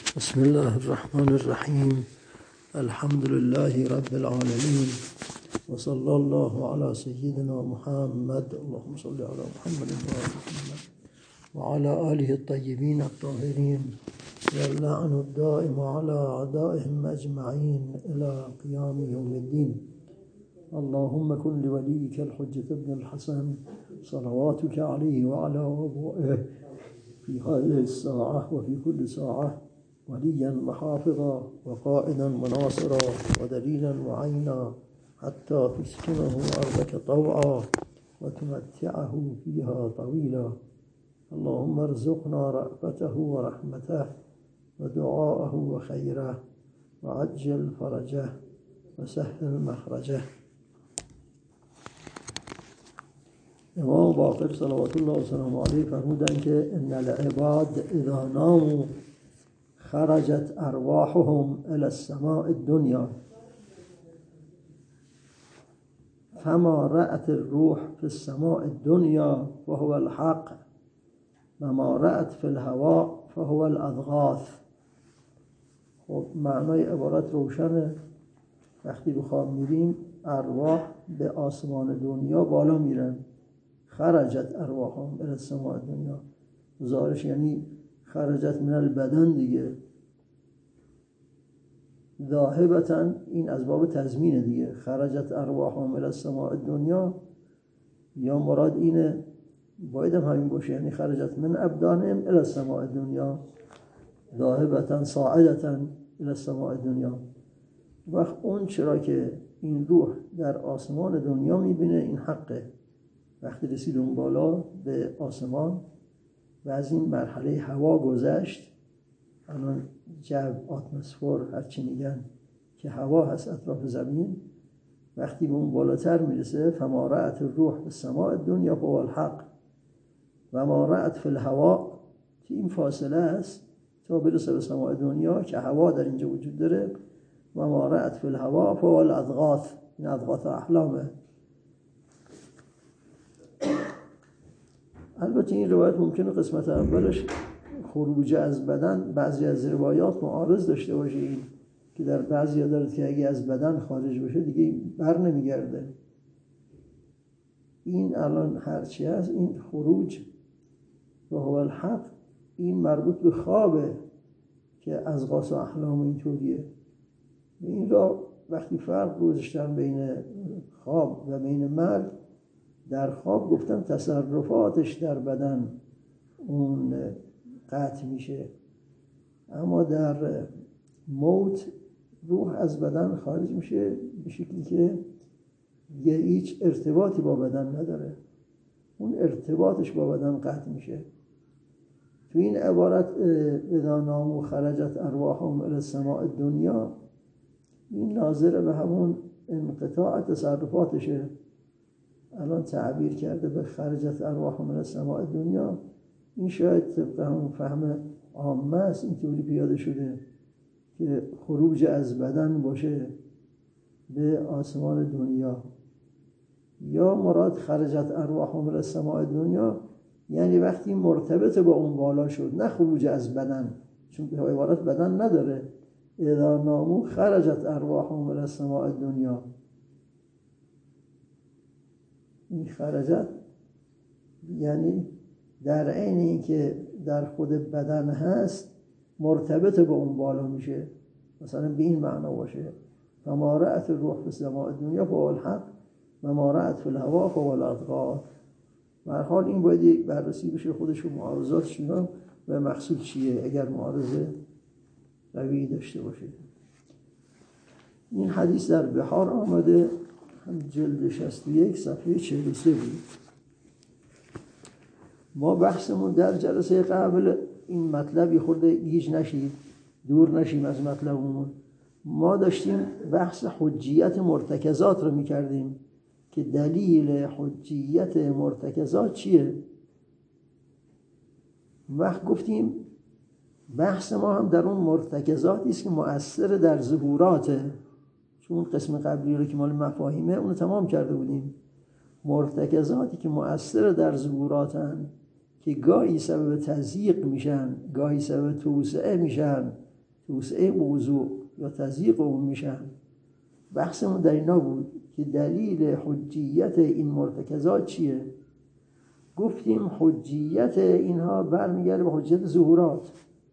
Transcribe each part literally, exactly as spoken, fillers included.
بسم الله الرحمن الرحیم. الحمد لله رب العالمین و صلی الله علی سیدنا محمد. اللهم صل علی محمد و آل محمد و علی آله الطیبین الطاهرین و اللعن الدائم علی اعدائهم اجمعین الی قیام یوم الدین. اللهم كن لوليك الحجة ابن الحسن صلواتك عليه وعلى آبائه في هذه الساعة وفي كل ساعة وليا وحافظا وقائدا وناصرا ودليلا وعينا حتى تسكنه أرضك طوعا وتمتعه فيها طويلا. اللهم ارزقنا رأفته ورحمته ودعاءه وخيره وعجل فرجه وسهل مخرجه. امام باقر صلوات الله وسلامه علیه فرمودن که ان العباد اذا ناموا خرجت ارواحهم الى السماء الدنيا فما رأت الروح في السماء الدنيا فهو الحق وما رأت في الهواء فهو الاضغاث. خب معنای عبارت روشنه. وقتی به خواب میریم ارواح به آسمان دنیا بالا میرن. خرجت ارواحهم الى السماء الدنیا، ظاهرش یعنی خرجت من البدن دیگه. ذاهبتن این از باب تضمینه دیگه. خرجت ارواحهم الى السماء الدنیا یا مراد اینه، باید هم همین باشه، یعنی خرجت من ابدانهم الى السماء الدنیا ذاهبتن صاعدتن الى السماء الدنیا. وقت اون چرا که این روح در آسمان دنیا میبینه این حقه. وقتی رسید اون بالا به آسمان و از این مرحله هوا گذشت، الان جو، آتمسفر، هرچی میگن که هوا هست اطراف زمین، وقتی به اون بالاتر میرسه فما رأت الروح به السماء الدنیا فهو الحق و ما رأت فی الهوا، که این فاصله است تا برسه به سماء دنیا که هوا در اینجا وجود داره. و ما رأت فی الهوا فهو الاضغاث، این اضغاث احلامه. البته این روایت ممکنه قسمت اولش خروج از بدن بعضی از روایات معارض داشته باشه، این که در بعضی ها دارد که اگه از بدن خارج بشه دیگه بر نمیگرده. این الان هرچی هست این خروج و هو الحق این مربوط به خوابه که از غاص و احلام اینطوریه. این را وقتی فرق گذاشتن بین خواب و بین مرگ، در خواب گفتن تصرفاتش در بدن اون قطع میشه، اما در موت روح از بدن خارج میشه به شکلی که دیگه هیچ ارتباطی با بدن نداره، اون ارتباطش با بدن قطع میشه. تو این عبارت اذا ناموا خرجت ارواحهم الی السماء الدنیا، این ناظر به همون انقطاع تصرفاتشه. الان تعبیر کرده به خرجت ارواحهم الی السماء الدنیا، این شاید طبق همون فهم عامه است اینطوری پیاده شده که خروج از بدن باشه به آسمان دنیا. یا مراد خرجت ارواحهم الی السماء الدنیا یعنی وقتی مرتبط با اون بالا شد، نه خروج از بدن، چون به عبارت بدن نداره. اذا ناموا خرجت ارواحهم الی السماء الدنیا، این خرجت یعنی در عین این که در خود بدن هست مرتبط به اون بالا میشه، مثلا به این معنا باشه فما رأت الروح فی السماء الدنیا فهو الحق و ما رأت فی الهوا فهو الاضغاث. به هر حال این باید بررسی بشه خودش و معارضاتش و محصول چیه اگر معارضه قوی داشته باشه. این حدیث در بحار آمده، جلد شصت و یک صفحه چهل و سه بود. ما بحثمون در جلسه قبل این مطلبی خورده گیج نشید، دور نشیم از مطلبمون. ما داشتیم بحث حجیت مرتکزات رو میکردیم که دلیل حجیت مرتکزات چیه. وقت گفتیم بحث ما هم در اون مرتکزاتی است که مؤثر در ظهوراته، چون قسم قبلی رو که مال مفاهیمه اونو تمام کرده بودیم. مرتکزاتی که مؤثر در ظهوراتن که گاهی سبب تضییق میشن، گاهی سبب توسعه میشن توسعه موضوع یا تضییق اون میشن. بحثمون در اینا بود که دلیل حجیت این مرتکزات چیه. گفتیم حجیت اینها برمیگرده به حجیت ظهورات.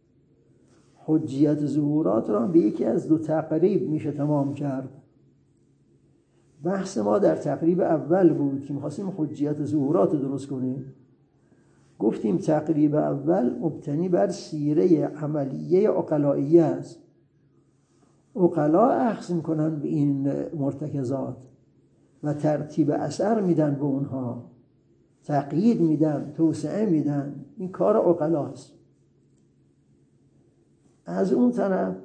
حجیت ظهورات را به یکی از دو تقریب میشه تمام کرد. بحث ما در تقریب اول بود که می‌خواستیم حجیت ظهورات رو درست کنیم. گفتیم تقریب اول مبتنی بر سیره عملیه عقلائیه است. عقلا اخذ میکنن به این مرتکزات و ترتیب اثر میدن به اونها، تقیید میدن، توسعه میدن. این کار عقلاست. از اون طرف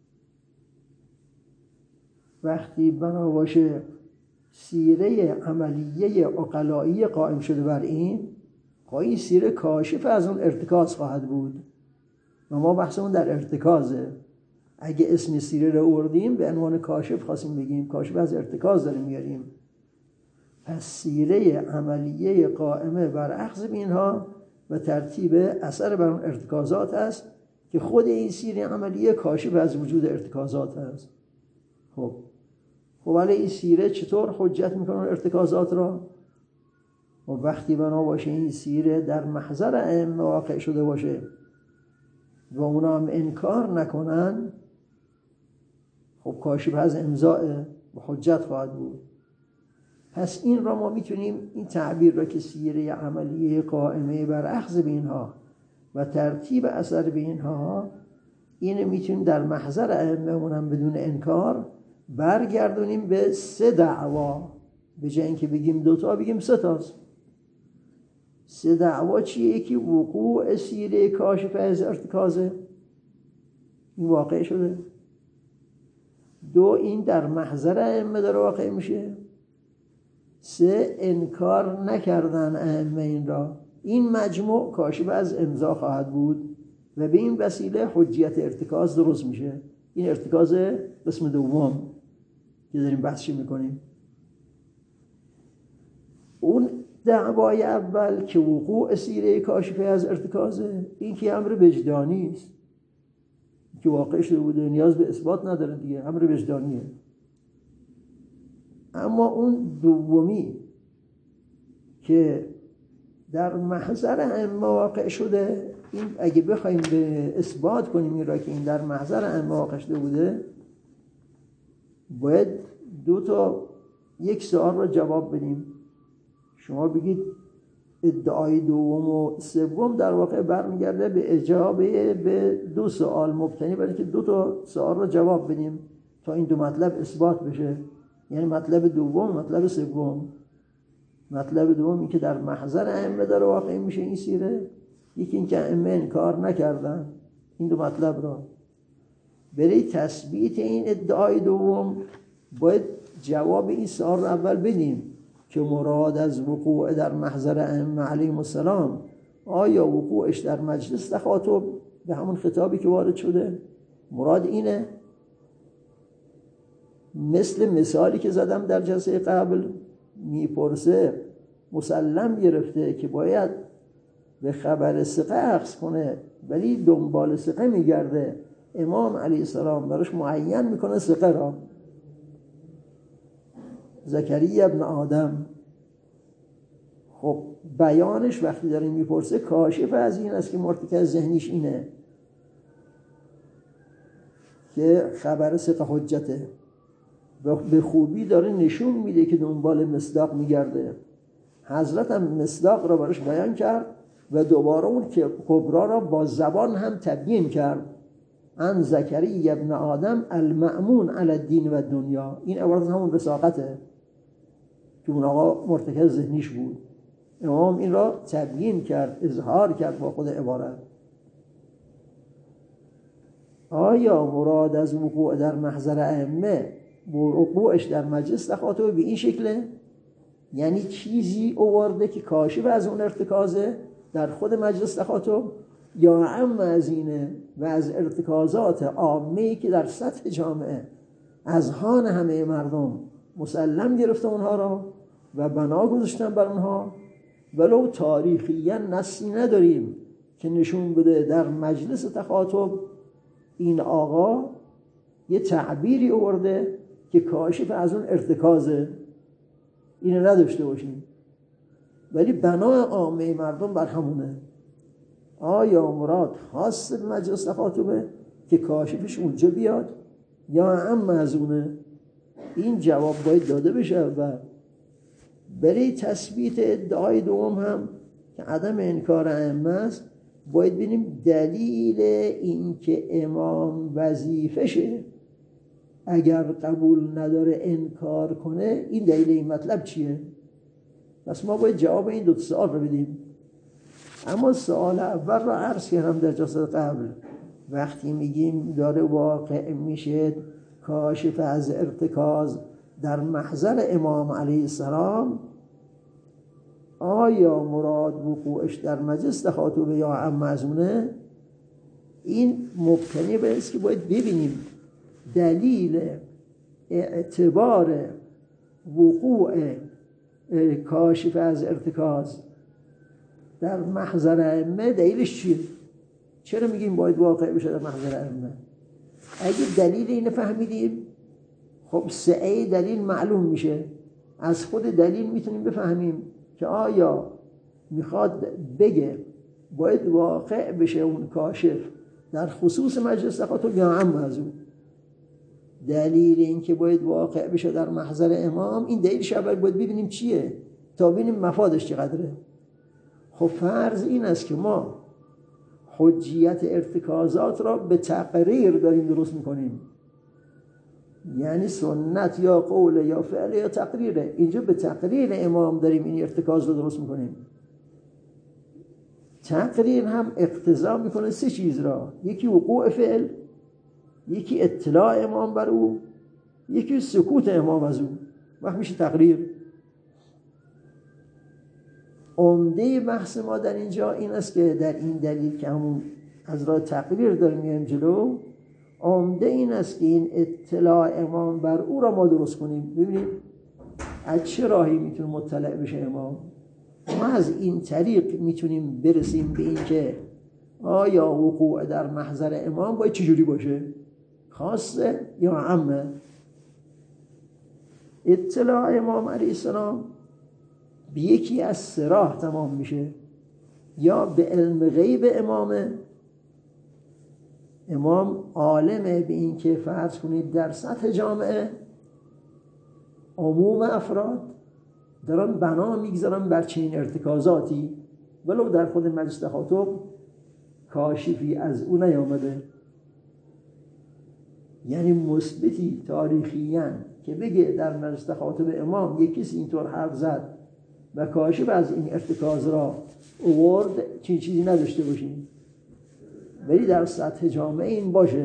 وقتی بنا باشه سیره عملیه عقلایی قائم شده بر این، این سیره کاشف از اون ارتکاز خواهد بود و ما بحثمون در ارتکازه. اگه اسم سیره رو آوردیم به عنوان کاشف خواستیم بگیم کاشف از ارتکاز داریم میاریم. پس سیره عملیه قائمه بر اخذ اینها و ترتیب اثر بر اون ارتکازات است که خود این سیره عملیه کاشف از وجود ارتکازات است. خب خب ولی این سیره چطور حجت میکنه ارتکازات را؟ و وقتی بنا باشه این سیره در محضر ائمه واقع شده باشه و اونا هم انکار نکنن، خب کاشف از امضاء و حجت خواهد بود. پس این را ما میتونیم این تعبیر را که سیره عملیه قائمه بر اخذ به اینها و ترتیب اثر به اینها، این میتونیم در محضر ائمه اونم بدون انکار برگردونیم به سه دعوا. به جای اینکه بگیم دوتا بگیم سه تاست. سه دعوا چیه؟ یکی وقوع سیره کاشف از ارتکازه، این واقع شده. دو، این در محضر ائمه داره واقع میشه. سه، انکار نکردن ائمه این را. این مجموع کاشف از امضا خواهد بود و به این وسیله حجیت ارتکاز درست میشه. این ارتکاز قسم دوم که داریم بحثش میکنیم. اون دعوای اول که وقوع سیره کاشفه از ارتکازه، این که امر وجدانی است که واقع شده بوده، نیاز به اثبات نداره دیگه، امر وجدانیه. اما اون دومی که در محضر ائمه واقع شده، این اگه بخوایم به اثبات کنیم این را که این در محضر ائمه واقع شده بوده، باید دو تا یک سوال را جواب بدیم. شما بگید ادعای دوم و سوم در واقع برمیگرده به اجابه به دو سوال مبتنی بر اینکه دو تا سوال را جواب بدیم تا این دو مطلب اثبات بشه. یعنی مطلب دوم، مطلب سوم. مطلب دوم این که در محضر ائمه داره واقع میشه این سیره، یکی این که ائمه انکار نکردن. این دو مطلب را برای تثبیت این ادعای دوم باید جواب این سوال رو اول بدیم که مراد از وقوع در محضر ائمه علیهم السلام آیا وقوعش در مجلس تخاطب به همون خطابی که وارد شده مراد اینه؟ مثل مثالی که زدم در جلسه قبل، میپرسه مسلم گرفته که باید به خبر ثقه اخذ کنه ولی دنبال ثقه میگرده، امام علیه السلام براش معین میکنه ثقه را. زکریا ابن آدم، خب بیانش وقتی داره میپرسه کاشف از این است که مرتکز ذهنیش اینه که خبر ثقه حجته و به خوبی داره نشون میده که دنبال مصداق میگرده. حضرت هم مصداق را براش بیان کرد و دوباره اون که کبرا را با زبان هم تبیین کرد. ان زکریا ابن آدم المأمون علی الدین و دنیا. این عبارت همون وثاقته که اون آقا مرتکز ذهنیش بود. امام این را تبیین کرد، اظهار کرد با خود عبارت. آیا مراد از وقوع در محضر ائمه وقوعش در مجلس تخاطب به این شکله؟ یعنی چیزی آورده که کاشف از اون ارتکازه در خود مجلس تخاطب، یا عم از اینه و از ارتکازات عامه‌ای که در سطح جامعه اذهان همه مردم مسلم گرفته اونها را و بنا گذاشتن بر اونها، ولو تاریخیاً نصی نداریم که نشون بده در مجلس تخاطب این آقا یه تعبیری آورده که کاشف از اون ارتکازه، اینو نداشته باشیم، ولی بنای عامه مردم بر همونه. آیا مراد خاص به مجلس تخاطبه که کاشفش اونجا بیاد یا هم مزونه؟ این جواب باید داده بشه. و برای تثبیت ادعای دوم هم که عدم انکار ائمه است، باید ببینیم دلیل این که امام وظیفشه اگر قبول نداره انکار کنه، این دلیل این مطلب چیه؟ پس ما باید جواب این دو سوال رو بدیم. اما سوال اول رو عرض کردم در جلسه قبل، وقتی میگیم داره واقع میشه کاشف از ارتکاز در محضر امام علیه السلام، آیا مراد وقوعش در مجلس تخاطبه یا عم مزونه؟ این مبتنی به است که باید ببینیم دلیل اعتبار وقوع کاشف از ارتکاز در محضر ائمه دلیلش چیه؟ چرا میگیم باید واقع بشه در محضر ائمه؟ اگه دلیل اینو فهمیدیم، خب سعی دلیل معلوم میشه. از خود دلیل میتونیم بفهمیم که آیا میخواد بگه باید واقع بشه اون کاشف در خصوص مجلس تخاطب یا عام از اون. دلیل این که باید واقع بشه در محضر امام، این دلیلش اول باید ببینیم چیه تا ببینیم مفادش چقدره. خب فرض این است که ما حجیت ارتکازات را به تقریر داریم درست میکنیم، یعنی سنت یا قول یا فعل یا تقریره. اینجا به تقریر امام داریم این ارتکاز رو درست میکنیم. تقریر هم اقتضا میکنه سه چیز را، یکی وقوع فعل، یکی اطلاع امام بر او، یکی سکوت امام از او، وقت میشه تقریر. عمده بحث ما در اینجا این است که در این دلیل که همون از راه تقریر داریم میایم جلو، عمده این است که این اطلاع امام بر او را ما درست کنیم. ببینیم از چه راهی میتونه مطلع بشه امام. ما از این طریق میتونیم برسیم به این که آیا وقوع در محضر امام باید چجوری باشه، خاصه یا عامه. اطلاع امام علیه السلام به یکی از سه راه تمام میشه، یا به علم غیب امامه، امام عالمه به این که فرض کنید در سطح جامعه عموم افراد دارن بنا میگذارن بر چنین ارتکازاتی، ولو در خود مجلس تخاطب کاشفی از اون نیامده. یعنی مثبتی تاریخیاً که بگه در مجلس تخاطب امام یک کسی اینطور حرف زد و کاشف از این ارتکاز را آورد، چی چیزی نداشته باشیم، ولی در سطح جامعه این باشه.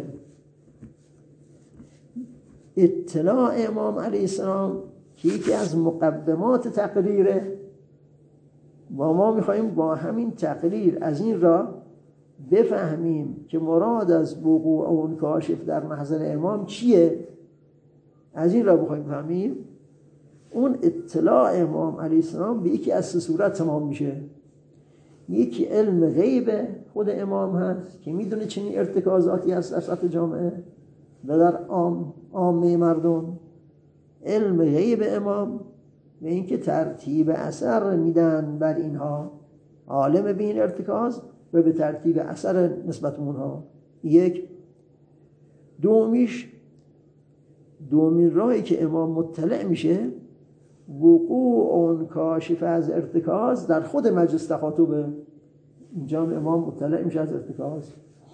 اطلاع امام علیه السلام که یکی از مقدمات تقریره، و ما میخواییم با همین تقریر از این را بفهمیم که مراد از وقوع اون کاشف در محضر امام چیه. از این را بخوایم بفهمیم، اون اطلاع امام علیه السلام به یکی از سه صورت تمام میشه. یکی علم غیب خود امام هست که میدونه چنین ارتکازاتی هست در سطح جامعه و در عام عامه مردم. علم غیب امام و اینکه ترتیب اثر میدن بر اینها، عالم به این ارتکاز و به ترتیب اثر نسبت اونها. یک. دومیش، دومین راهی که امام مطلع میشه، وقوع اون کاشف از ارتکاز در خود مجلس تخاطبه. اینجا امام مطلع میشه از ارتکاز.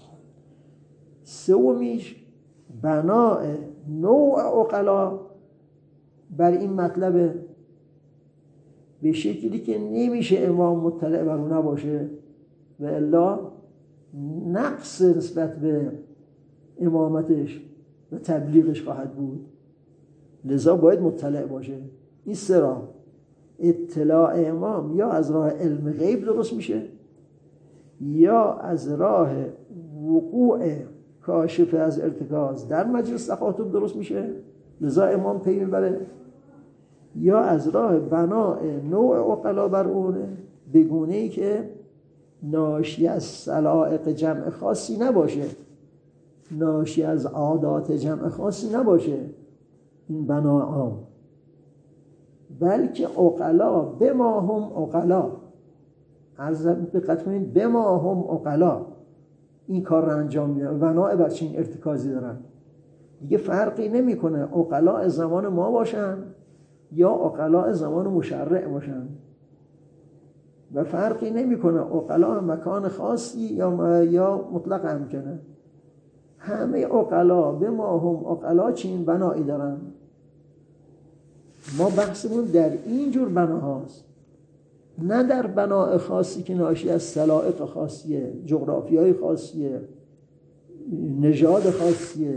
سومیش، بناء نوع عقلا بر این مطلب به شکلی که نمیشه امام مطلع بر اون نباشه و الا نقص نسبت به امامتش و تبلیغش خواهد بود، لذا باید مطلع باشه. این سه راه، اطلاع امام یا از راه علم غیب درست میشه، یا از راه وقوع کاشف از ارتکاز در مجلس تخاطب درست میشه، لذا امام پی میبره، یا از راه بناء نوع عقلا بر اونه، بگونه ای که ناشی از سلائق جمع خاصی نباشه، ناشی از عادات جمع خاصی نباشه این بنا عام، بلکه عقلا به ما هم عقلا، عرض دقت کنید به ما هم عقلا این کار رو انجام میدن، بنا بر چین ارتکازی دارن. دیگه فرقی نمیکنه عقلا زمان ما باشن یا عقلا زمان مشرع باشن، و فرقی نمیکنه عقلا مکان خاصی یا یا مطلق امکنه. همه عقلا به ما هم عقلا چین بنایی دارن. ما بحثمون در این جور بناهاست، نه در بناء خاصی که ناشی از سلائق خاصیه، جغرافیای خاصیه، نژاد خاصیه.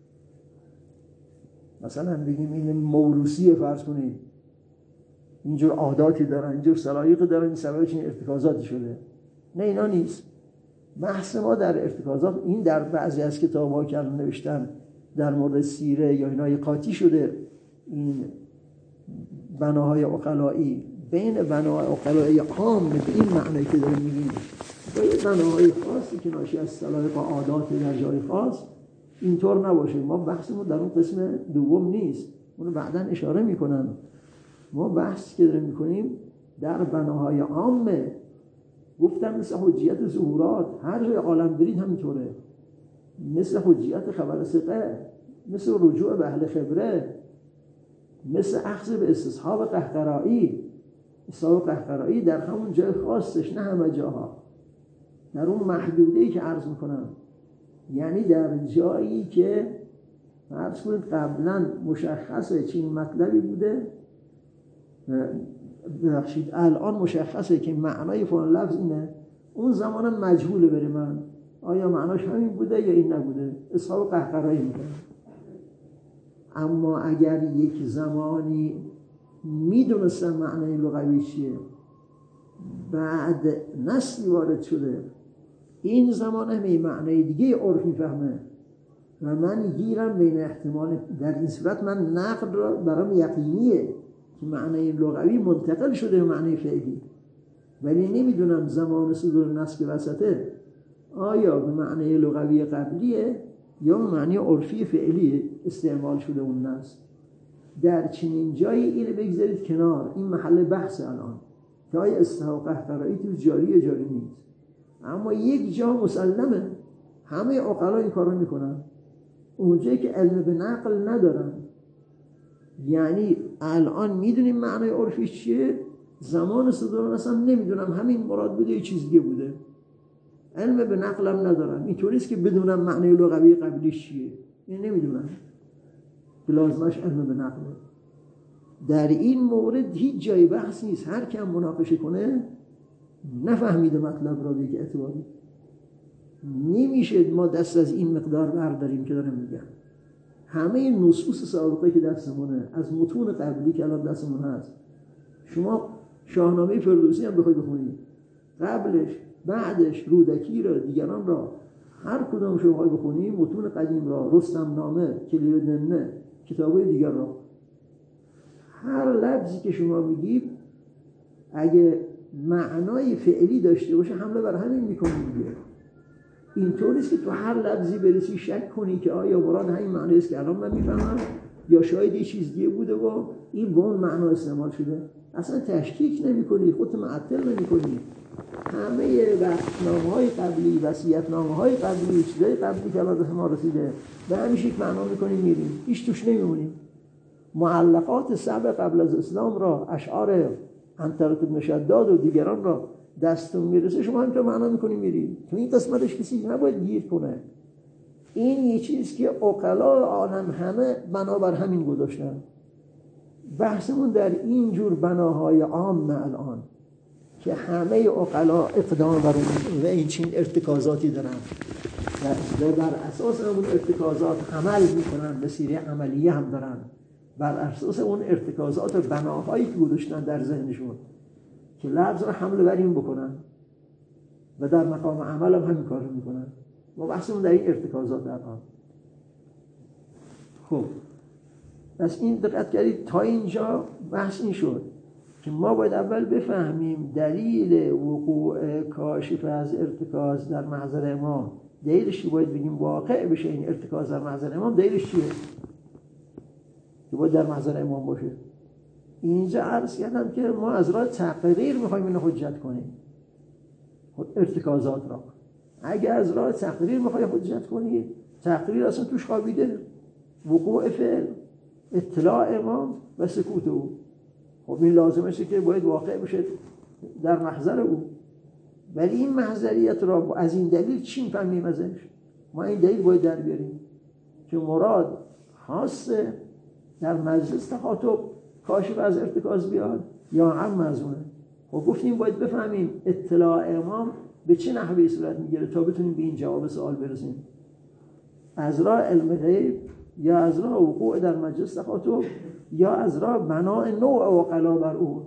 مثلا بگیم این موروثیه، فرض کنید اینجور عاداتی دارن، اینجور سلایق دارن، این سببش این ارتکازاتی شده. نه، اینا نیست. بحث ما در ارتکازات، این در بعضی از کتاب‌ها که الان نوشتن در مورد سیره یا اینا قاطی شده، این بناهای عقلایی بین بناهای عقلایی عام به این معنی که داریم میگیم با یه بناهای خاصی که ناشی از سلایق و عادات در جای خاص، اینطور نباشه. ما بحثمون در اون قسم دوم نیست، اونو بعداً اشاره میکنن. ما بحث که داریم میکنیم در بناهای عامه. گفتم مثل حجیت ظهورات، هر جای عالم برید همینطوره، مثل حجیت خبر ثقه، مثل رجوع به اهل خبره، مثل اخذ به استصحاب قهقرایی. استصحاب قهقرایی در همون جای خاصش، نه همه جاها، در اون محدوده‌ای که عرض میکنم، یعنی در جایی که عرض کنید قبلا مشخصه چین مطلبی بوده، ببخشید الان مشخصه که معنای فلان لفظ اینه، اون زمان مجهوله بره من آیا معناش همین بوده یا این نبوده، اصحاب قهقرایی میکنه. اما اگر یک زمانی میدونستن معنای لغوی چیه، بعد نسلی وارد شده، این زمان همه معنای دیگه عرف میفهمه و من گیرم بین احتمال، در این صورت من نقل را برام یقینیه که معنای لغوی منتقل شده به معنای فعلی، ولی نمیدونم زمان صدور نص که وسطه آیا به معنای لغوی قبلیه یا به معنای عرفی فعلی استعمال شده اون نص. در چنین جایی اینو بگذارید کنار، این محل بحث الان که آیا استحقاق قهقرایی تو جاری یا جاری نیست. اما یک جا مسلمه همه عقلا این کار رو میکنن، اونجایی که علم به نقل ندارن. یعنی الان میدونیم معنای عرفیش چیه، زمان صدور نص هم نمیدونم همین مراد بوده یه چیز دیگه بوده، علم به نقلم ندارم. اینطوریست که بدونم معنای لغوی قبلیش چیه، این نمیدونم که لازمش علم به نقله. در این مورد هیچ جای بحث نیست، هر کم مناقشه کنه نفهمیده مطلب را به یک اعتباری نمیشه ما دست از این مقدار برداریم که دارم میگم. همه نصوص سابقه که دستمونه، از متون قبلی که الان دستمون هست، شما شاهنامه فردوسی هم بخوای بخونید، قبلش بعدش رودکی را دیگران را هر کدام شما بخوای بخونید، متون قدیم را، رستم نامه، کلید دمنه، کتابای دیگر را، هر لفظی که شما میگید اگه معنای فعلی داشته باشه حمله بر همین میکنید دیگه. اینطوریست که تو هر لفظی برسی شک کنی که آیا مراد همین معنی است که الان من میفهمم یا شاید یه چیز دیگه بوده و این به اون معنا استعمال شده. اصلا تشکیک نمی کنی، خودت معطل نمی کنی. همه وقتنامه‌های قبلی، وصیت‌نامه‌های قبلی، چیزای قبلی که الان به ما رسیده به همیشه یک معنا میکنیم میریم، هیچ توش نمیمونیم. معلقات سبع قبل از اسلام را، اشعار عنترة بن شداد و دیگران را دستون میرسه، شما همینطور معنا میکنی میری. تو این قسمتش کسی نباید گیر کنه. این یه چیز که عقلا عالم همه بنابر همین گذاشتن. بحثمون در این جور بناهای عام الان که همه عقلا اقدام بر اون و این چین ارتکازاتی دارن و بر اساس اون ارتکازات عمل میکنن، به سیره عملیه هم دارن، بر اساس اون ارتکازات و بناهایی که گذاشتن در ذهنشون که لفظ رو حمله بر این بکنن و در مقام عمل هم همین کار رو میکنن. ما بحثمون در این ارتکازات الان. خب پس این دقت کردید تا اینجا بحث این شد که ما باید اول بفهمیم دلیل وقوع کاشف از ارتکاز در محضر ما دلیلش باید بگیم واقع بشه این ارتکاز در محضر امام، دلیلش چیه که باید در محضر امام باشه؟ اینجا عرض کردم که ما از راه تقریر میخوایم اینو حجت کنیم ارتکازات را. اگر از راه تقریر میخوای حجت کنی، تقریر اصلا توش خوابیده، وقوع فعل، اطلاع امام و سکوت او. خب این لازمشه که باید واقع بشه در محضر او. ولی این محضریت را از این دلیل چی میفهمیم ازش؟ ما این دلیل باید در بیاریم که مراد خاصه در مجلس تخاطب کاشف از ارتکاز بیاد یا هم مزونه. خب گفتیم باید بفهمیم اطلاع امام به چه نحوی صورت میگیره تا بتونیم به این جواب سوال برسیم. از راه علم غیب یا از راه وقوع در مجلس تخاطب یا از راه بناء نوع عقلا بر اون.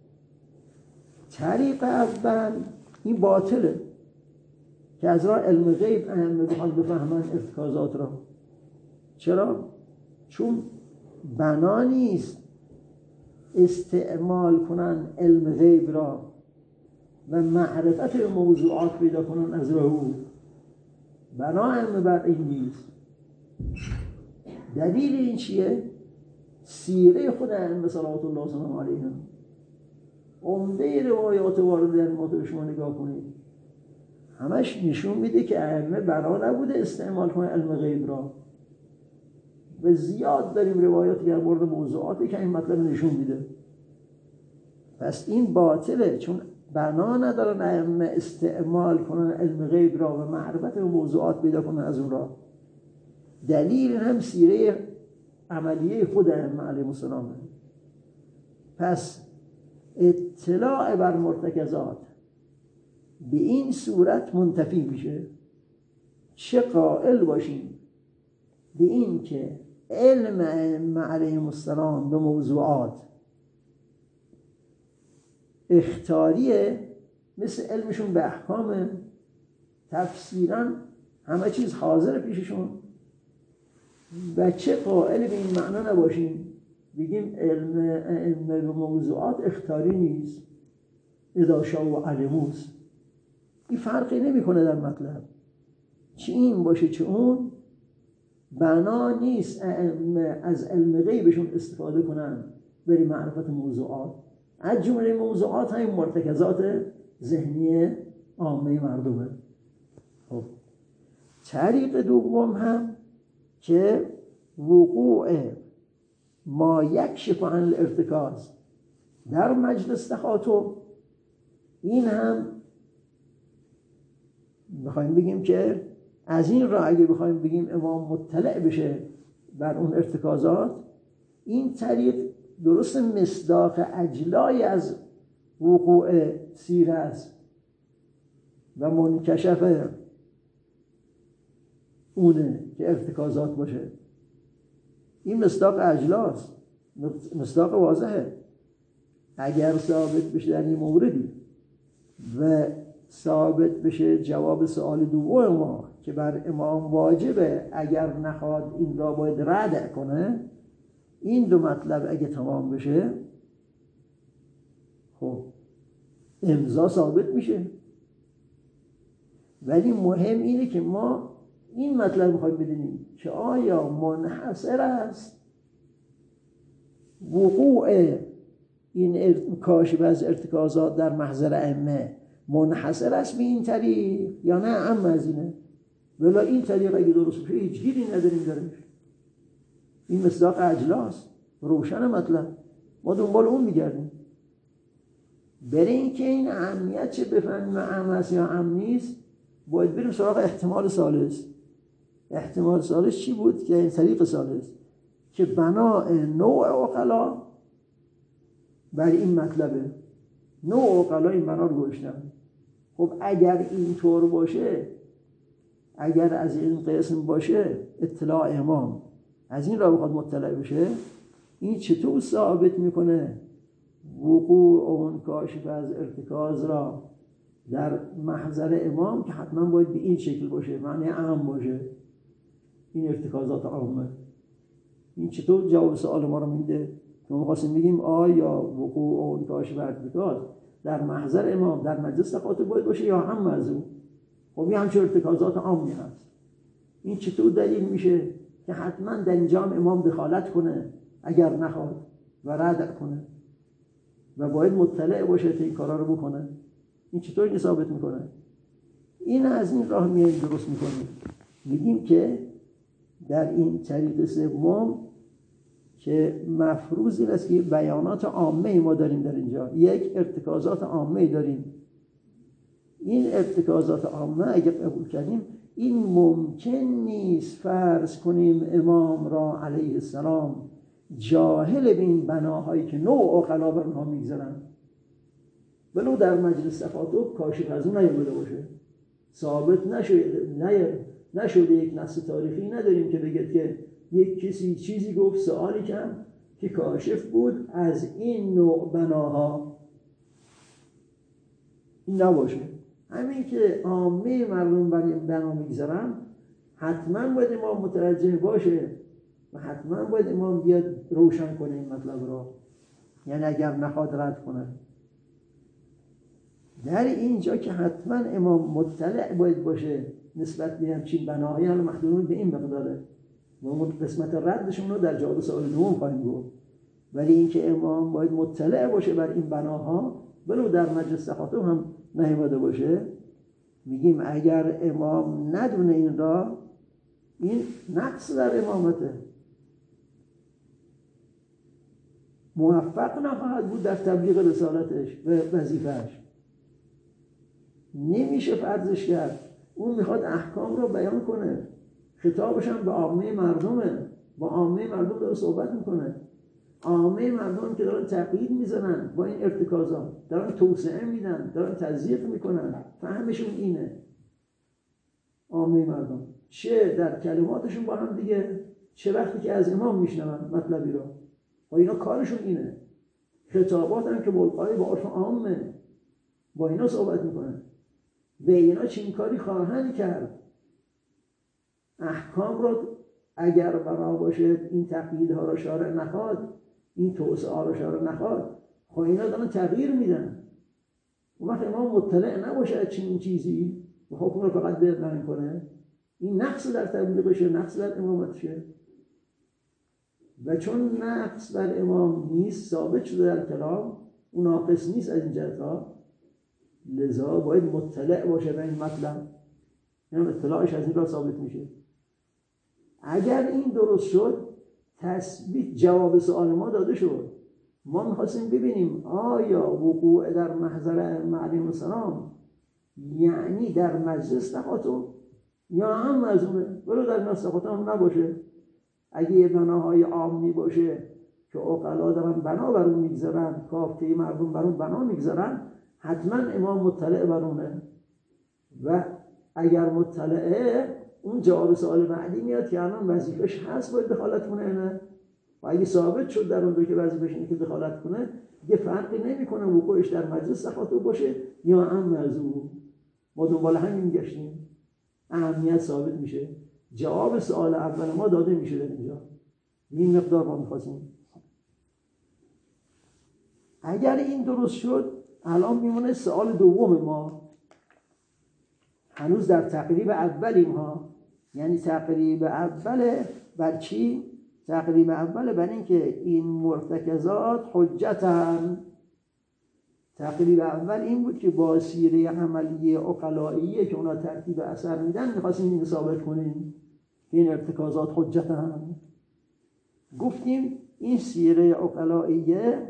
طریق اول این باطله که از راه علم غیب اهمه بخوان بفهمن ارتکازات را. چرا؟ چون بنا نیست استعمال کنن علم غیب را و معرفت موضوعات پیدا کنن از راه او. بنا علم بر این نیست. دلیل این چیه؟ سیره خود ائمه صلوات الله وسلامه علیهم. عمده روایات وارد در مطلب شما نگاه کنید، همش نشون میده که ائمه بنا نبوده استعمال کنن علم غیب را. و زیاد داریم روایاتی در مورد موضوعاتی که این مطلب نشون میده. پس این باطله، چون بنا ندارن ائمه استعمال کنن علم غیب را و معرفت موضوعات پیدا کنن از اون را. دلیل هم سیره عملیه خود ائمه علیهم السلام. پس اطلاع بر مرتکزات به این صورت منتفی میشه. چه قائل باشیم به این که علم ائمه علیهم السلام به موضوعات اختیاریه، مثل علمشون به احکام، تفسیراً همه چیز حاضر پیششون. و چه قائل به این معنا نباشیم بگیم علم ائمه به موضوعات اختیاری نیست، اذا شاء و علموست. این فرقی نمیکنه در مطلب، چه این باشه چه اون. بنا نیست ائمه از علم غیبشون استفاده کنن برای معرفت موضوعات. از جمله موضوعات همین مرتکزات ذهنی عامه مردمه. خب طریق دوم هم که وقوع ما یکشف عن الارتکاز در مجلس تخاطب، این هم بخوایم بگیم که از این راه اگه بخوایم بگیم امام مطلع بشه بر اون ارتکازات، این طریق درست مصداق اجلای از وقوع سیره است و منکشف اونه که ارتکازات باشه. این مصداق اجلاست، مصداق واضحه. اگر ثابت بشه در این موردی و ثابت بشه جواب سوال دوم ما که بر امام واجبه اگر نخواد این را باید رد کنه، این دو مطلب اگه تمام بشه خب امضا ثابت میشه. ولی مهم اینه که ما این مطلب میخوایم بدونیم که آیا منحصر است وقوع این کاشف از ارتکازات در محضر ائمه منحصر است به این طریق یا نه عام از اینه. ولی این طریق اگه درست بشه هیچ گیری نداریم درش. این مصداق اجلاست، روشن مطلب، ما دنبال اون میگردیم. برای اینکه این اهمیت چه بفهمیم عام است یا عام نیست، باید بریم سراغ احتمال ثالث. احتمال ثالث چی بود؟ که این طریق ثالث که بناء نوع عقلا بر این مطلبه. نوع عقلا این بنا رو گذاشتن. خب اگر این طور باشه، اگر از این قسم باشه اطلاع امام از این را بخواد مطلع بشه، این چطور ثابت میکنه وقوع اون کاشف از ارتکاز را در محضر امام که حتما باید به این شکل باشه، معنی عام باشه، این ارتکازات عامه. این چطور جواب سوال ما رو میده که ما خواستیم بگیم آیا وقوع اون کاشف ارتکاز در محضر امام در مجلس تخاطب باید باشه یا هم موضوع؟ خب این همچه ارتکازات عامی هست. این چطور دلیل میشه که حتما در اینجا امام دخالت کنه اگر نخواد و رد کنه و باید مطلع باشه تا این کارا رو بکنه؟ این چطور این ثابت میکنه؟ این از این راه میایم درست میکنیم، میگیم که در این طریق سوم که مفروض این است که بیانات عامه ما داریم در اینجا، یک ارتکازات عامه داریم. این ارتکازات عامه اگر قبول کردیم، این ممکن نیست فرض کنیم امام را علیه السلام جاهل به این بناهایی که نوع عقلا بر اونها میگذارن، ولو در مجلس تخاطب کاشف از اون نیامده باشه، ثابت نشده نشده یک نص تاریخی نداریم که بگه که یک کسی چیزی گفت، سوالی کرد که کاشف بود از این نوع بناها، این نباشه. همین که عامه مردم بر این بنا میگذارن، حتما باید امام متوجه باشه و حتما باید امام بیاد روشن کنه این مطلب را، یعنی اگر نخواد رد کنه. در اینجا که حتما امام مطلع باید باشه نسبت به همچین بناهایی، الان محدود به این مقداره و اون قسمت ردشون رو در جواب سوال دوم خواهیم گفت، ولی اینکه امام باید مطلع باشه بر این بناها ولو در مجلس تخاطب هم نیامده باشه، میگیم اگر امام ندونه این را، این نقص در امامته، موفق نخواهد بود در تبلیغ رسالتش و وظیفهش، نمیشه فرضش کرد. اون میخواد احکام رو بیان کنه، خطابش هم به عامه مردمه، با عامه مردم داره صحبت میکنه، عامه مردم که دارن تقیید میزنن با این ارتکازات، دارن توسعه میدن، دارن تضییق میکنن، فهمشون اینه. عامه مردم چه در کلماتشون با هم دیگه، چه وقتی که از امام میشنون مطلبی رو، و اینا کارشون اینه. خطابات هم که ملقای با عرف عامه، با اینا صحبت میکنن، به اینا چین کاری خواهند کرد. احکام رو اگر بنا باشه این تقییدها رو شارع نخواد، این توسعه ها رو شارع نخواد، خب اینا دارن تغییر میدن. اون وقت امام مطلع نباشه از چنین چیزی و حکم رو فقط بیان کنه، این نقص در تبلیغشه، نقص در امامتشه. و چون نقص بر امام نیست، ثابت شده در کلام، اون ناقص نیست از این جهت‌ها، لذا باید مطلع باشه به این مطلب، یعنی اطلاعش از این را ثابت میشه. اگر این درست شد، تثبیت جواب سوال ما داده شد. ما میخواستیم ببینیم آیا وقوع در محضر ائمه علیهم السلام یعنی در مجلس تخاطب یا هم از اونه، ولو در مجلس تخاطب هم نباشه. اگه یه بناهای عامی باشه که عقلا دارن بنا بر اون میگذارن، کافه مردم بر اون بنا میگذارن، حتما امام مطلع بر اونه. و اگر مطلعه، اون جواب سوال بعدی میاد که الان وظیفش هست باید دخالت کنه نه، و اگه ثابت شد در اون که وظیفش اینه که دخالت کنه، یه فرقی نمیکنه وقوعش در مجلس تخاطب باشه یا هم از اون. ما دنبال همین گشتیم، اهمیت ثابت میشه، جواب سوال اول ما داده میشه در اینجا. این مقدار ما میخواستیم. اگر این درست شد، الان میمونه سوال دوم ما. هنوز در تقریب اولیم ها، یعنی تقریب اول بر چی؟ تقریب اول بر این که این مرتکزات حجتن. تقریب اول این بود که با سیره عملی عقلائیه که اونا ترتیب اثر میدن میخواستیم این ثابت کنیم که این ارتکازات حجتن. گفتیم این سیره عقلائیه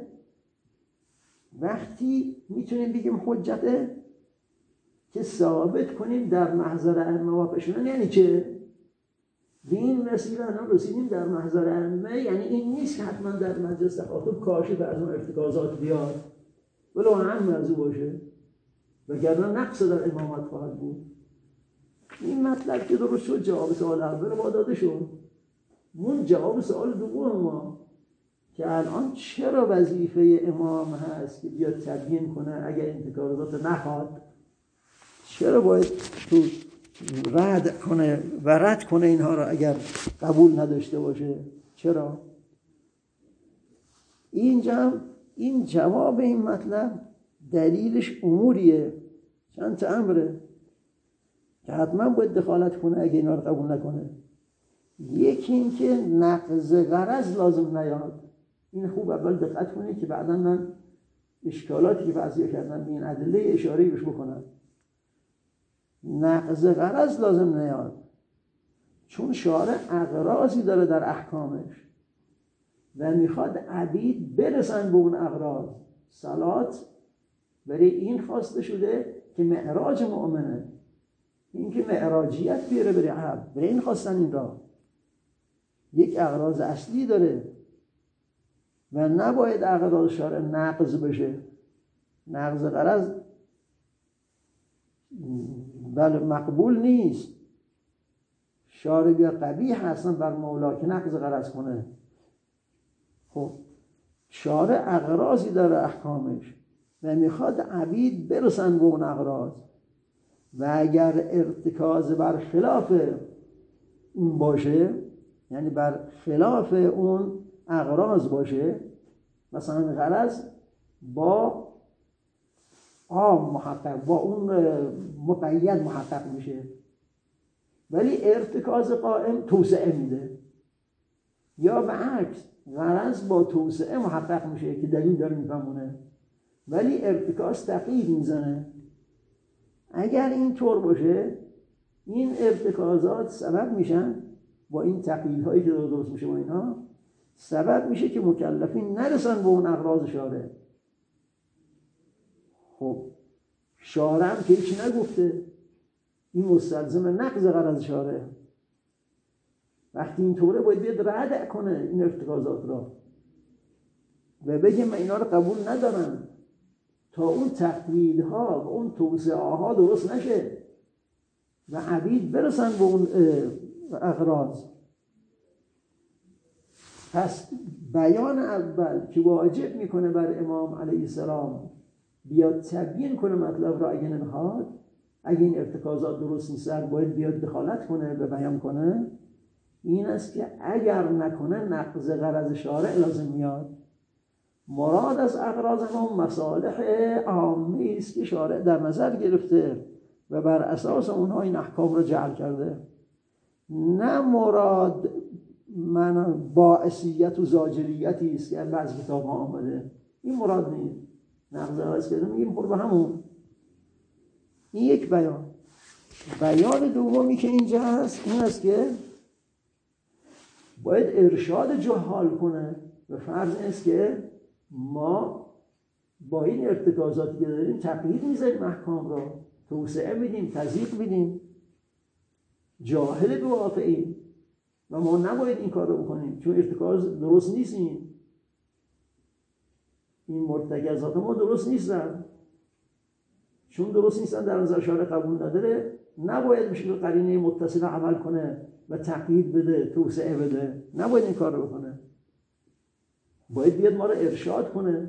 وقتی میتونیم بگیم حجته که ثابت کنیم در محضر ائمه واقع شدن. یعنی چه؟ به این وسیله الان رسیدیم در محضر ائمه، یعنی این نیست که حتما در مجلس تخاطب کاشف از اون ارتکازات بیاد ولو هم موضوع باشه، وگرنه نقص در امامت خواهد بود. این مطلب که درست شد، جواب سوال اول ما داده شد. اون جواب سوال دوم ما که الان چرا وظیفه امام هست که بیاد تبیین کنه اگر انتقادات نخواد، چرا باید تو رد کنه و رد کنه اینها را اگر قبول نداشته باشه؟ چرا؟ اینجا این جواب این مطلب دلیلش اموریه، چند تا امره. که حتما باید دخالت کنه اگه اینا رو قبول نکنه. یکی این که نقض غرض لازم نیاد. این خوب اول دقت کنید که بعدا من اشکالاتی که بعضی کردن به این ادله اشاره بهش بکنم. نقض غرض لازم نیاد، چون شارع اغراضی داره در احکامش و میخواد عبید برسن به اون اغراض. صلات برای این خواسته شده که معراج مؤمنه، این که معراجیت بیاره برای عبد، برای این خواستن این را. یک اغراض اصلی داره و نباید اغراض شارع نقض بشه. نقض غرض بله مقبول نیست. شارع بیا قبیح هستن بر مولا که نقض غرض کنه. خب شارع اغراضی داره احکامش و میخواد عبید برسن به اون اغراض و اگر ارتکاز بر خلاف اون باشه، یعنی بر خلاف اون اغراض باشه، مثلا غرض با عام محقق، با اون مقید محقق میشه ولی ارتکاز قائم توسعه میده، یا به عکس غرض با توسعه محقق میشه که دلیل داره میفهمونه ولی ارتکاز تقیید میزنه. اگر این طور باشه این ارتکازات سبب میشن، با این تقییدهایی که درست میشه با اینها سبب میشه که مکلفین نرسن به اون اغراض شارع. خب شارع هم که هیچ نگفته، این مستلزم نقض غرض شارع. وقتی این طوره باید بیاد رد کنه این ارتکازات را و بگه من اینا رو قبول ندارم تا اون تقییدها و اون توسعه ها درست نشه و عبید برسن به اون اغراض. پس بیان اول که واجب میکنه بر امام علیه السلام بیاد تبیین کنه مطلب را، اگه نمیخواد، اگه این ارتکازات درست نیستن باید بیاد دخالت کنه و بیان کنه، این است که اگر نکنه نقض غرض شارع لازم میاد. مراد از اغراض هم مصالح عامی است که شارع در نظر گرفته و بر اساس اونها این احکام رو جعل کرده. نه مراد من باعثیت و زاجریتی است که بعضی کتاب ها آمده، این مراد نیست. نقض غرض کردن میگیم پر به همون. این یک بیان. بیان دومی که اینجا هست این است که باید ارشاد جهال کنه و فرض است که ما با این ارتکازاتی که داریم تقیید میذاریم احکام را، توسعه میدیم، تضییق میدیم، جاهل به واقعی و ما نباید این کار رو بکنیم چون ارتکاز درست نیستیم. این مرتکزات ما درست نیستن، چون درست نیستن در نظر شارع قبول نداره، نباید بشه قرینه متصل عمل کنه و تقیید بده، توسعه بده، نباید این کار رو بکنه. باید بیاد ما رو ارشاد کنه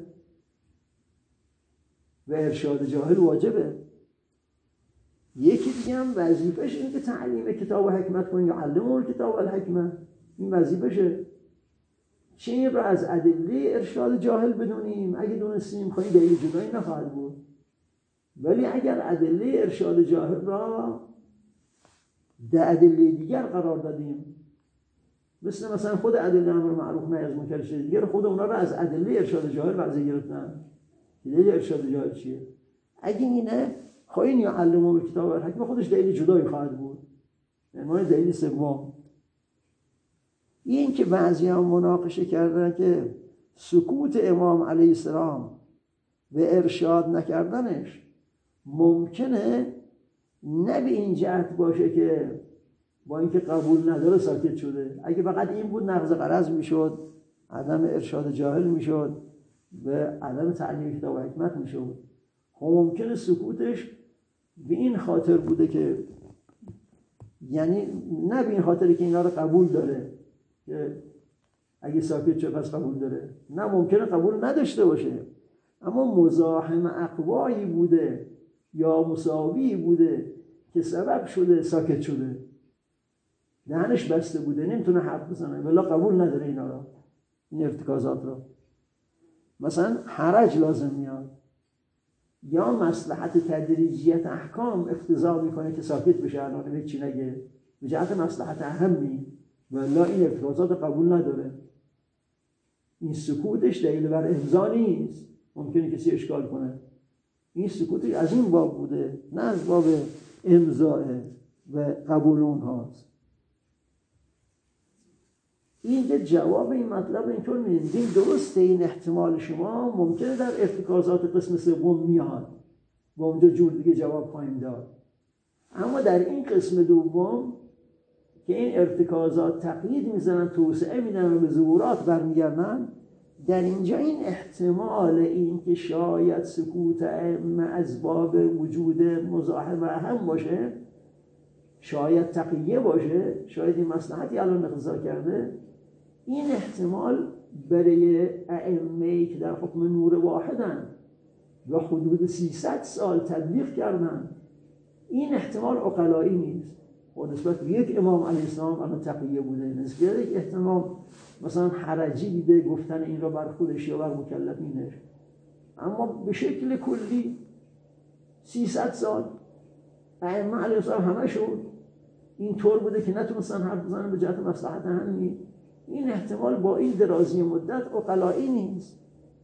و ارشاد جاهل واجبه. یکی دیگه هم وظیفش اینه که تعلیم کتاب و حکمت کنه، یا علمه کتاب و الحکمت، این وظیفشه. چه این رو از ادله ارشاد جاهل بدونیم، اگه دونستیم خواهی دلیل جدایی نخواهد بود، ولی اگر ادله ارشاد جاهل را در ادله دیگر قرار دادیم، مثل مثلا خود ادله امر معروف نهی از منکر چیز دیگر، خود اونا رو از ادله ارشاد جاهل برزه گرفتن. دلیل ارشاد جاهل چیه؟ اگه اینه خواهی یا علمه به کتاب الحکمه خودش دلیل جدایی خواهد بود، یعنی دلیل سوم. این که بعضی هم مناقشه کردن که سکوت امام علیه السلام به ارشاد نکردنش ممکنه نه به این جهت باشه که با اینکه قبول نداره ساکت شده. اگه فقط این بود نقض غرض میشد، عدم ارشاد جاهل میشد و عدم تعلیم کتاب و حکمت میشد. خب ممکنه سکوتش به این خاطر بوده که یعنی نه به این خاطر که اینا رو قبول داره که اگه ساکت شد پس قبول داره، نه ممکنه قبول نداشته باشه، اما مزاحم اقوایی بوده یا مساوی بوده که سبب شده ساکت شده، دهنش بسته بوده نمیتونه حرف بزنه ولی قبول نداره اینا را، این ارتکازات را. مثلا حرج لازم میاد، یا مصلحت تدریجیت احکام اقتضا میکنه که ساکت بشه، الان هیچ چی نگه به جهت مصلحت اهمی، ولی این ارتکازات قبول نداره. این سکوتش دلیل بر امضا نیست. ممکنه کسی اشکال کنه این سکوتش از این باب بوده، نه از باب امضاء و قبول اونهاست. این جواب این مطلب اینطور میدیم درسته این احتمال شما ممکنه در ارتکازات قسم سوم میاد، با اونجا جور دیگه جواب خواهیم داد. اما در این قسم دوم که این ارتکازات تقیید میزنن، توسعه میدن و به ظهورات برمیگردن، در اینجا این احتمال این که شاید سکوت ائمه از باب وجود مزاحمه هم باشه، شاید تقیه باشه، شاید این مصلحتی الان اقتضا کرده، این احتمال برای ائمه‌ای که در حکم نور واحدن و حدود سیصد سال تبلیغ کردن، این احتمال عقلایی نیست. و نسبت به یک امام علیه السلام الان تقیه بوده، نسبت به یک احتمال مثلا حرجی دیده گفتن این را بر خودش یا بر مکلفینش. اما به شکل کلی سیصد سال ائمه علیه السلام همه شد این طور بوده که نتونستن حرف بزنن به جهت مصلحت همین. این احتمال با این درازی مدت عقلایی نیست.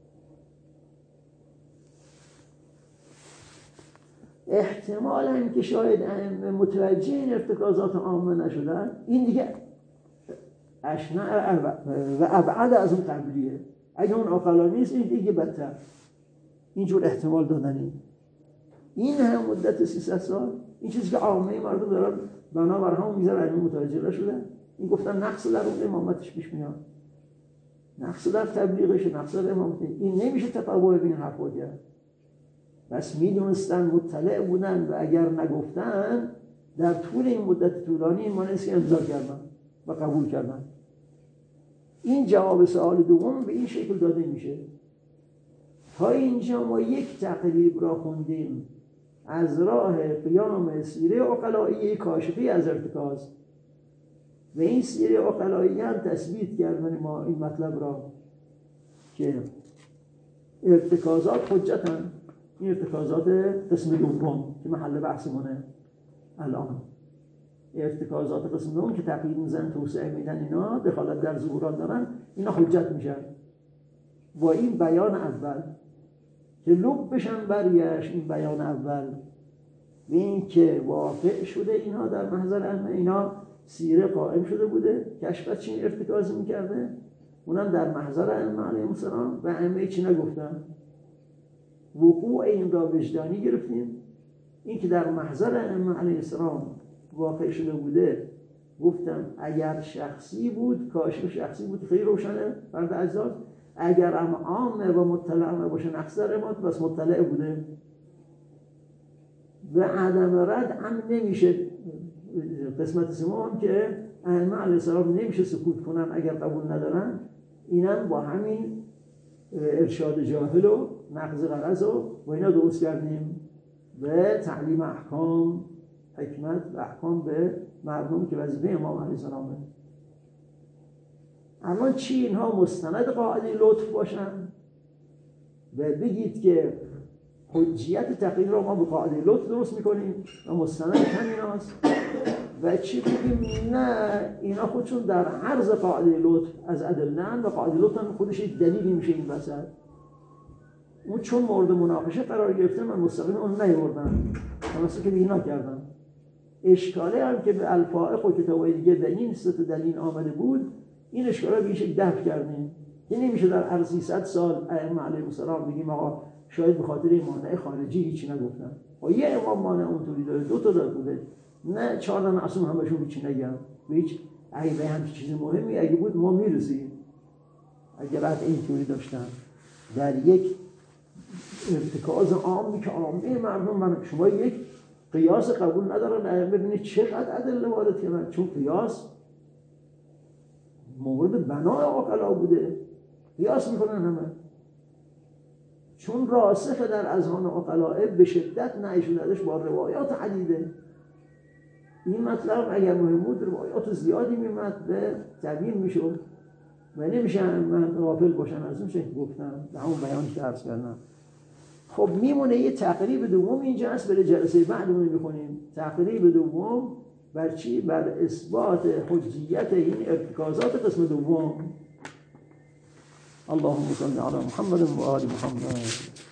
احتمال هم که شاید متوجه این ارتکازات عامه نشدن، این دیگه اشنع و ابعد از اون قبلیه. اگه اون عقلایی نیست این دیگه بدتر. اینجور احتمال دادنی این هم مدت سیصد سال، این چیزی که عامه مردم دارن بنابر هم میذارن علمی متوجه نشدن، این گفتن نقص در اون امامتش پیش میاد، نقص در تبلیغش، نقص در امامتش، این نمیشه تطور بین حرفا کرد. بس میدونستن، مطلع بودن و اگر نگفتن در طول این مدت طولانی این مانست که امضا کردن و قبول کردن. این جواب سوال دوم به این شکل داده میشه. تا اینجا ما یک تقریب را خوندیم از راه قیام سیره عقلایی کاشفی از ارتکاز، و این سیره عقلایی هم تثبیت کردن ما این مطلب را که ارتکازات حجتن. این ارتکازات قسم دوم که محل بحثمونه الان، ارتکازات قسم دوم که تقیید میزن، توسعه میدن، اینا دخالت در ظهورات دارن، اینا حجت میشن. با این بیان اول که لب بشن برگشت، این بیان اول به این که واقع شده اینها در محضر ائمه، اینا سیره قائم شده بوده، کشفت چین ارتکاز میکرده، اونم در محضر ائمه علیهم السلام و ائمه چی نگفتن. وقوع این را وجدانی گرفتیم، این که در محضر ائمه علیه السلام واقع شده بوده. گفتم اگر شخصی بود، کاشف شخصی بود، خیلی روشنه فرد اجزاست. اگر هم عامه و مطلع باشه نقص در امامت، بس مطلع بوده و عدم رد هم نمیشه. قسمت سوم که ائمه علیه السلام نمیشه سکوت کنن اگر قبول ندارن، اینم با همین ارشاد جاهل و نقض غرض و با اینا درست کردیم به تعلیم احکام، حکمت و احکام به مردم که وظیفه امام علیه السلامه. اما چی اینها مستند قاعده لطف باشن و بگید که حجیت تقیید را ما به قاعده لطف درست میکنیم و مستند همین هاست، و چی بگیم نه اینا خودشون در عرض قاعده لطف از ادله‌اند و قاعده لطف هم خودش یک دلیلی میشه این وسط. اون چون مورد مناقشه قرار گرفته من مستقیم اون نیوردم، مثلا که بینا کردم. اشکاله هم که به الفائق و کتابای دیگه در این ست دلیل آمده بود، این اشکاله به یک دفع کردیم که نمیشه در عرض سیصد سال ائمه علیهم السلام بگیم آقا شاید به خاطر این مانع خارجی هیچی نگفتن. و یه امام مانع اونطوری داره، دو تا داره بوده، نه چهار تا معصوم همشون هیچی نگن. به هیچ اگه به همچین چیز مهمی اگه بود ما میرسیم. اگر بعد اینطوری داشتن در یک ارتکاز عامی که عامه مردم، من شما یک قیاس قبول ندارن، ببینید چقدر ادله وارد کردن، چون قیاس مورد بنای عقلا بوده، قیاس میکنن همه، چون راسخ در اذهان عقلاء به شدت نهی شدهش با روایات عدیده. این مطلب اگر مهم بود روایات زیادی میمد به تبیین میشد و نمیشه من غافل باشن از اون چه گفتم به همون بیانی که عرض کردم. خب میمونه یه تقریب دوم اینجا هست، برای جلسه بعدمون میخونیم. تقریب دوم بر چی؟ بر اثبات حجیت این ارتکازات قسم دوم. اللهم صل علی محمد و آل محمد.